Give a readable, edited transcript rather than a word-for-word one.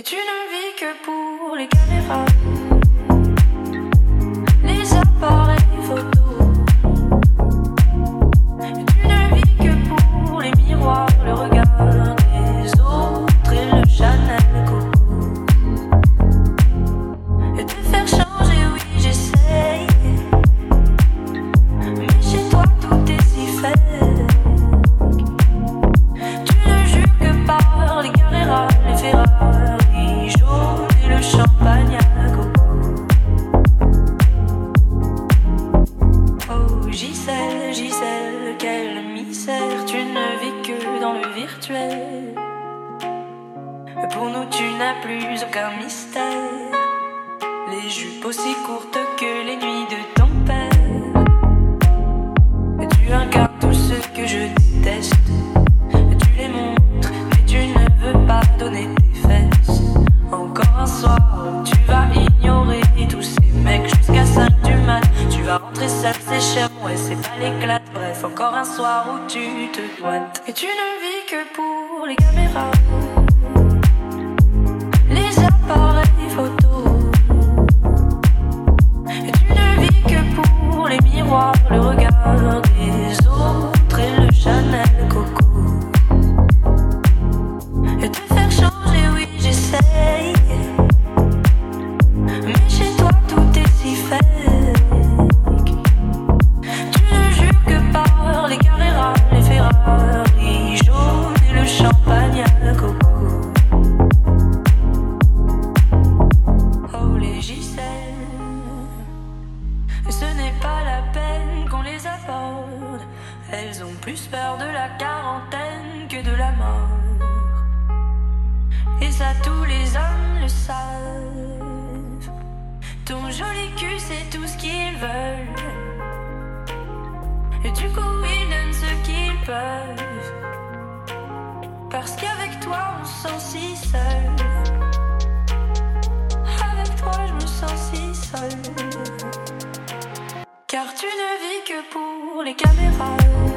Et tu ne vis que pour les caméras, les appareils photos. Et tu ne vis que pour les miroirs, le regard des autres et le Chanel Coco. Et te faire changer, oui j'essaye, mais chez toi tout est si fake. Tu ne jures que par les Carrera, les Ferrari jaunes et le champagne à coco. Oh Gisèle, Gisèle, quel misère, tu ne vis que dans le virtuel. Pour nous tu n'as plus aucun mystère, les jupes aussi courtes que les nuits de ton père. Et tu incarnes tout ce que je déteste, et tu les montres, mais tu ne veux pas donner tes fesses. Encore un soir, tu vas ignorer tous ces mecs jusqu'à 5 du mat. Tu vas rentrer seul, c'est cher, ouais c'est pas l'éclate. Bref, encore un soir où tu te doites. Et tu ne vis que pour les caméras, les appareils photos. Et tu ne vis que pour les miroirs, le regard des autres et le Chanel Coco. Et te faire changer, oui j'essaye, mais chez toi tout est si fake. Tu ne jures que par les Carrera, les Ferrari jaunes et le champagne à coco. Oh les Gisèle, ce n'est pas la peine qu'on les aborde. Elles ont plus peur de la quarantaine que de la mort. Et ça tous les hommes le savent. Ton joli cul c'est tout ce qu'ils veulent, et du coup ils donnent ce qu'ils peuvent, parce qu'avec toi on se sent si seul. Avec toi je me sens si seul, car tu ne vis que pour les caméras.